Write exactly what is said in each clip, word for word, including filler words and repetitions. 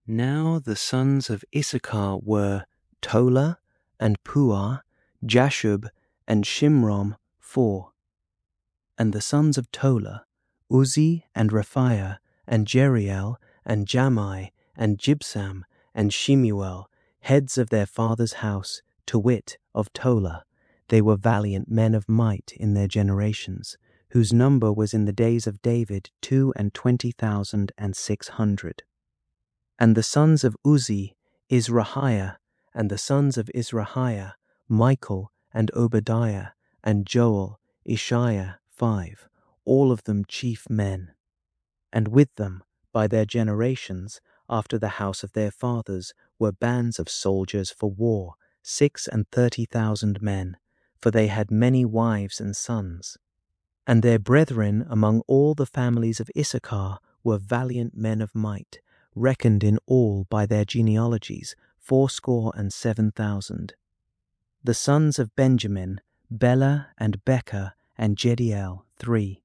Now the sons of Issachar were Tola, and Puah, Jashub, and Shimron, four. And the sons of Tola, Uzzi, and Raphiah, and Jeriel, and Jamai, and Jibsam, and Shemuel, heads of their father's house, to wit, of Tola. They were valiant men of might in their generations, whose number was in the days of David two and twenty thousand and six hundred. And the sons of Uzzi, Izrahiah, and the sons of Izrahiah, Michael, and Obadiah, and Joel, Ishiah, five, all of them chief men. And with them, by their generations, after the house of their fathers, were bands of soldiers for war, six and thirty thousand men, for they had many wives and sons. And their brethren among all the families of Issachar were valiant men of might, reckoned in all by their genealogies, fourscore and seven thousand. The sons of Benjamin, Bela, and Becher, and Jediel, three.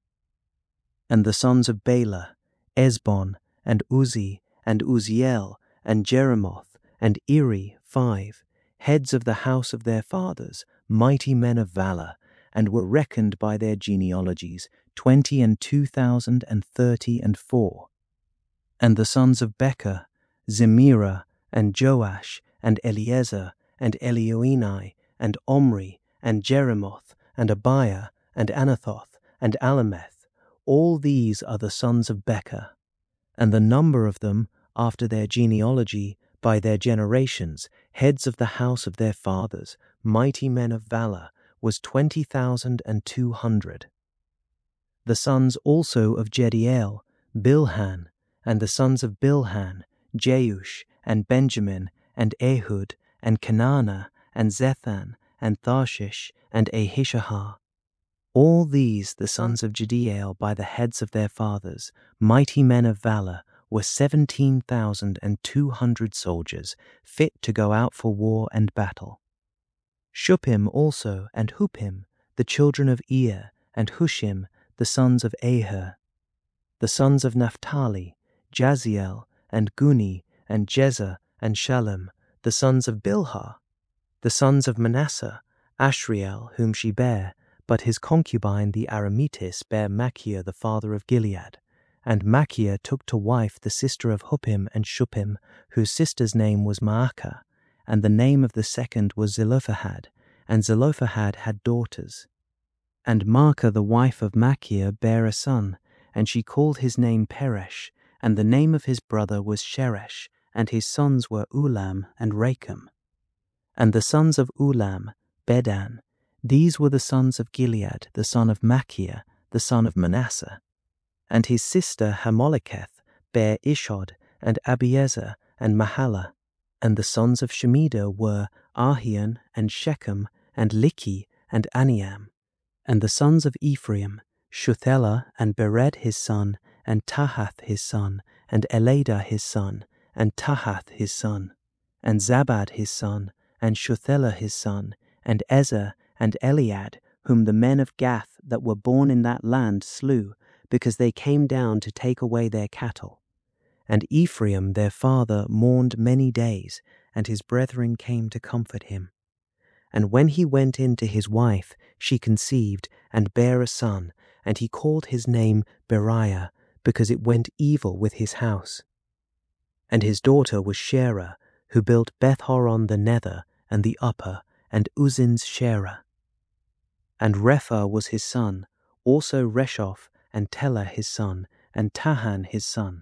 And the sons of Bela, Esbon, and Uzzi, and Uzziel, and Jeremoth, and Eri, five, heads of the house of their fathers, mighty men of valor, and were reckoned by their genealogies, twenty and two thousand and thirty and four. And the sons of Becher, Zemirah, and Joash, and Eliezer, and Elioenai, and Omri, and Jeremoth, and Abiah, and Anathoth, and Alameth, all these are the sons of Becher. And the number of them, after their genealogy, by their generations, heads of the house of their fathers, mighty men of valor, was twenty thousand and two hundred. The sons also of Jediel, Bilhan, and the sons of Bilhan, Jeush, and Benjamin, and Ehud, and Kenana, and Zethan, and Tharshish, and Ahishahar. All these, the sons of Jediel, by the heads of their fathers, mighty men of valor, were seventeen thousand and two hundred soldiers, fit to go out for war and battle. Shuppim also, and Huppim, the children of Ir, and Hushim, the sons of Aher. The sons of Naphtali, Jaziel, and Guni, and Jezer, and Shalem, the sons of Bilhah. The sons of Manasseh, Ashriel, whom she bare, but his concubine the Arametis bare Machir the father of Gilead. And Machir took to wife the sister of Huppim and Shuppim, whose sister's name was Maacah, and the name of the second was Zelophehad, and Zelophehad had daughters. And Maacah the wife of Machir bare a son, and she called his name Peresh, and the name of his brother was Sheresh, and his sons were Ulam and Racham. And the sons of Ulam, Bedan. These were the sons of Gilead, the son of Machir, the son of Manasseh. And his sister Hammoleketh bare Ishod, and Abiezer, and Mahalah. And the sons of Shemida were Ahian, and Shechem, and Likhi, and Aniam. And the sons of Ephraim, Shuthelah, and Bered his son, and Tahath his son, and Eladah his son, and Tahath his son, and Zabad his son, and Shuthelah his son, and Ezer, and Eliad, whom the men of Gath that were born in that land slew, because they came down to take away their cattle. And Ephraim their father mourned many days, and his brethren came to comfort him. And when he went in to his wife, she conceived, and bare a son, and he called his name Beriah, because it went evil with his house. And his daughter was Sherah, who built Beth-horon the nether, and the upper, and Uzin's Sherah. And Repha was his son, also Reshoph, and Telah his son, and Tahan his son.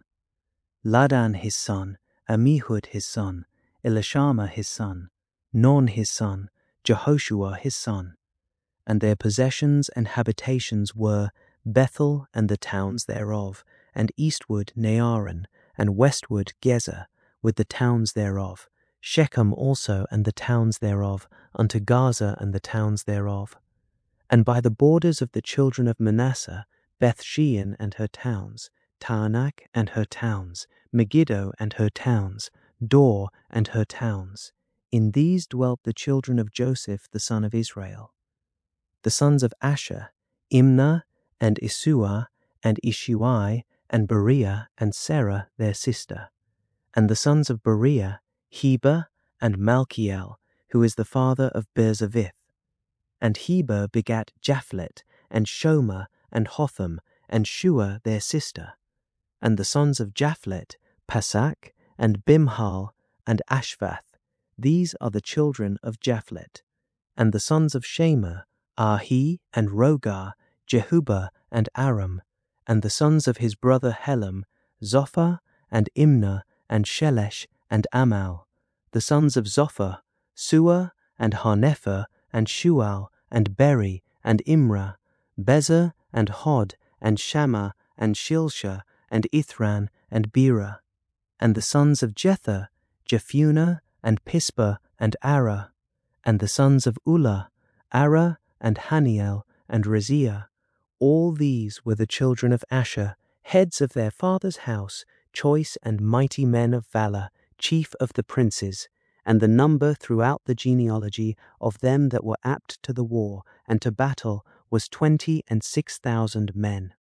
Ladan his son, Amihud his son, Elishama his son, Non his son, Jehoshua his son. And their possessions and habitations were Bethel and the towns thereof, and eastward Naaran, and westward Gezer, with the towns thereof, Shechem also and the towns thereof, unto Gaza and the towns thereof. And by the borders of the children of Manasseh, Bethshean and her towns, Taanach and her towns, Megiddo and her towns, Dor and her towns. In these dwelt the children of Joseph the son of Israel. The sons of Asher, Imnah, and Isuah, and Ishiwai, and Beriah, and Sarah their sister. And the sons of Beriah, Heber, and Malchiel, who is the father of Berzavith. And Heber begat Japhlet, and Shomer, and Hotham, and Shua their sister. And the sons of Japhlet, Pasak, and Bimhal, and Ashvath. These are the children of Japhlet. And the sons of Shemer, Ahi, and Rogar, Jehubah, and Aram. And the sons of his brother Helam, Zophah, and Imnah, and Shelesh, and Amal. The sons of Zophah, Suah, and Harnepher, and Shual, and Beri, and Imrah, Bezer, and Hod, and Shammah, and Shilsha, and Ithran, and Bera. And the sons of Jether, Jephunneh, and Pispa, and Ara. And the sons of Ulah, Ara, and Haniel, and Reziah. All these were the children of Asher, heads of their father's house, choice and mighty men of valor, chief of the princes. And the number throughout the genealogy of them that were apt to the war and to battle was twenty and six thousand men.